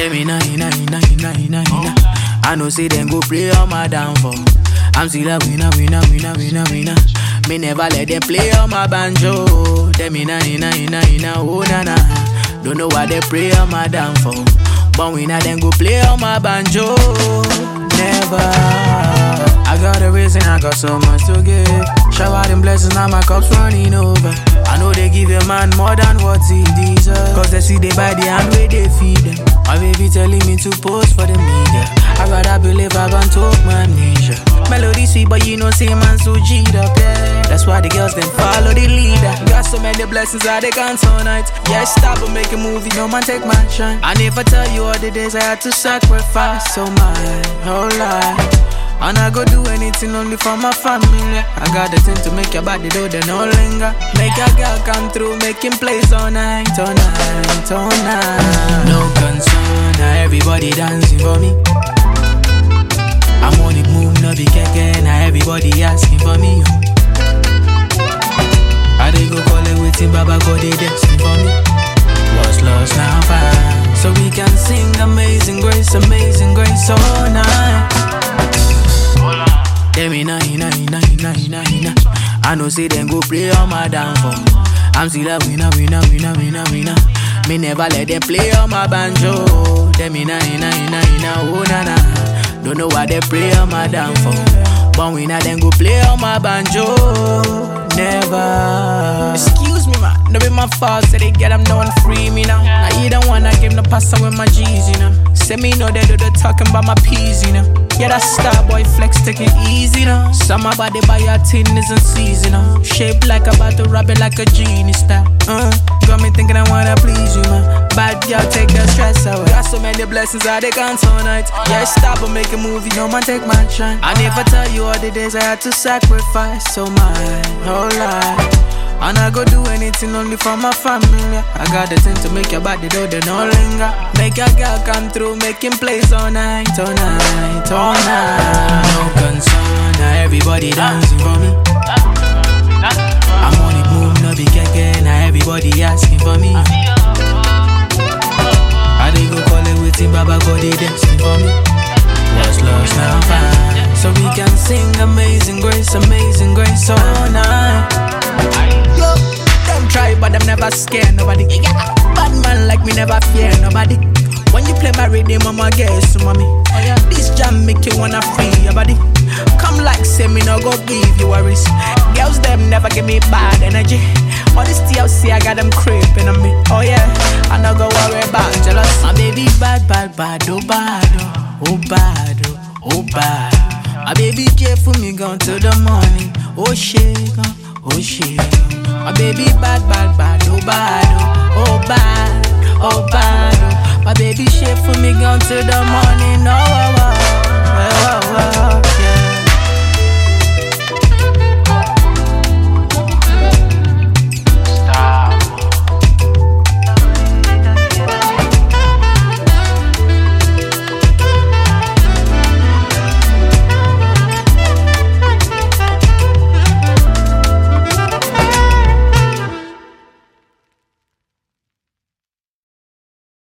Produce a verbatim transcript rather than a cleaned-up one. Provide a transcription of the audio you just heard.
Them inna, inna, inna, inna, inna, inna. I know say them go play on my downfall. I'm still a winner, winner, winner, winner, winner. Me never let them play on my banjo. Them inna, inna, inna, inna, oh na na. Don't know why they pray on my downfall. But winner them go play on my banjo. Never. I got a reason, I got so much to give. Shower them blessings, now my cup's running over. I know they give a man more than what he deserves. Cause they see they buy the hand where they feed them. My baby telling me to post for the media. I rather believe I gon' talk my amnesia. Melody sweet, but you know say man so G'd up, yeah. That's why the girls them follow the leader. Got so many blessings that they can't tonight. Yeah, stop and make a movie, no man take my shine. I never tell you all the days I had to sacrifice so my whole life. And I go do anything only for my family. I got the thing to make your body do the no linger. Make a girl come through, making plays all night, all night, all night. No concern, now everybody dancing for me. I'm on the move, no be keke, now everybody asking for me. I they go call it waiting, Baba God they dancing for me. Lost, lost, now fine. So we can sing Amazing Grace, Amazing Grace all night. Them inna, inna, inna, inna, inna, inna. I know say them go play on my downfall. I'm still a winner, winner, winner, winner, winner. Me never let them play on my banjo. Them inna, inna, inna, inna, oh na na. Don't know why they play on my downfall. But winner them go play on my banjo. Never. Excuse me man, no be my fault. Say they get them no one free me now. Now you don't wanna give no pasta with my G's, you know. Say me know they do the talking about my peas, you know. Yeah, that star boy flex, take it easy now. Some about they buy your tin isn't seasonal. Shaped like about to rub it like a genie style. Uh, got me thinking I wanna please you, man. Bad girl, take the stress away. Got so many blessings that they can't tonight. Yeah, stop and make a movie, no man take my shine. I never tell you all the days I had to sacrifice so my whole life. And I go do anything only for my family. I got the thing to make your body do the no linger. Make your girl come through, making plays all night, all night, all night. No concern, now everybody dancing for me. I'm on the move, no be keke, now everybody asking for me. I they go call it waiting, Baba God they dancing for me. Lost, lost, now fine. So we can sing Amazing Grace, Amazing Grace all night. Yo, them try but them never scare nobody. Yeah. Bad man like me never fear nobody. When you play my rhythm, I'ma guess mommy. Oh, yeah. This jam make you wanna free your body. Come like say me no go give you worries. Girls them never give me bad energy. All this T L C I got them creeping on me. Oh yeah, I no go worry about jealous. My baby bad, bad, bad, oh bad, oh, oh bad, oh, oh bad. My baby care for me gone till the morning. Oh shit, oh shit. My baby bad, bad, bad, oh bad, oh, oh bad, oh bad. Oh. My baby shit for me gone till the morning.